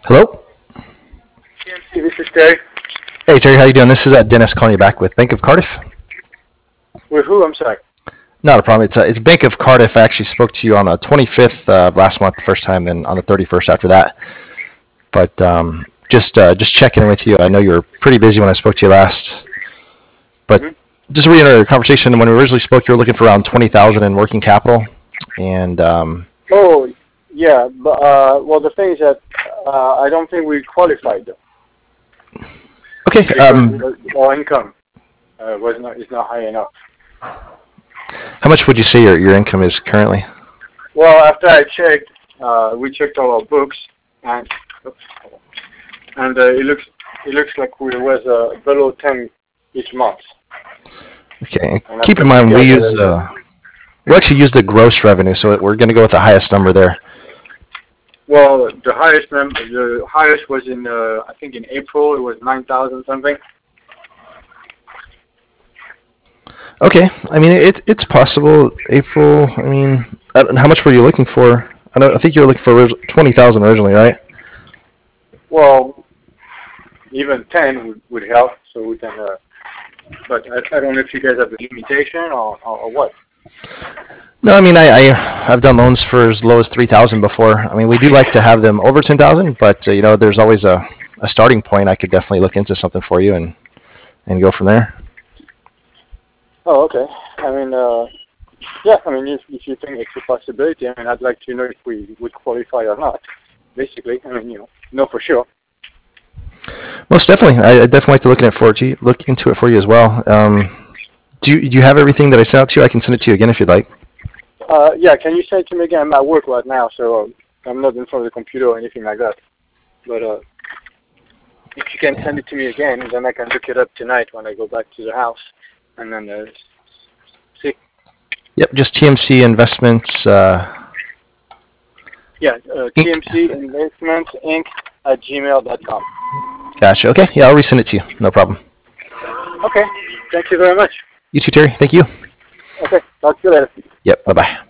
Hello. TMC, this is Terry. Hey Terry, how you doing? This is Dennis calling you back with Bank of Cardiff. With who? I'm sorry. Not a problem. It's Bank of Cardiff. I actually spoke to you on the 25th last month, the first time, and on the 31st after that. But just checking in with you. I know you were pretty busy when I spoke to you last. But hmm just to reiterate our conversation, when we originally spoke, you were looking for around 20,000 in working capital, and Oh, yeah. But well, the thing is that I don't think we qualified though okay. because our income was not is not high enough. How much would you say your income is currently? Well, after I checked, we checked all our books, and it looks like we was below 10 each month. Okay. And I Keep in put mind together. we actually use the gross revenue, so we're going to go with the highest number there. Well, the highest was in I think in April it was 9,000 something. Okay, I mean it's possible. April. I mean, how much were you looking for? I think you were looking for 20,000 originally, right? Well, even 10 would help, so we can. But I don't know if you guys have a limitation or what. No, I mean I've done loans for as low as 3,000 before. I mean we do like to have them over 10,000, but there's always a starting point. I could definitely look into something for you and go from there. Oh, okay. I mean, yeah. I mean, if you think it's a possibility, I mean, I'd like to know if we would qualify or not. Basically, I mean, know for sure. Most definitely, I definitely like to look into it for you as well. Do you have everything that I sent out to you? I can send it to you again if you'd like. Yeah. Can you send it to me again? I'm at work right now, so I'm not in front of the computer or anything like that. But if you can send it to me again, then I can look it up tonight when I go back to the house, and then see. Yep, just TMC Investments Yeah, Inc. TMC Investments Inc. at gmail.com. Gotcha. Okay, yeah, I'll resend it to you. No problem. Okay. Thank you very much. You too, Terry. Thank you. Okay. Talk to you later. Yep. Bye bye.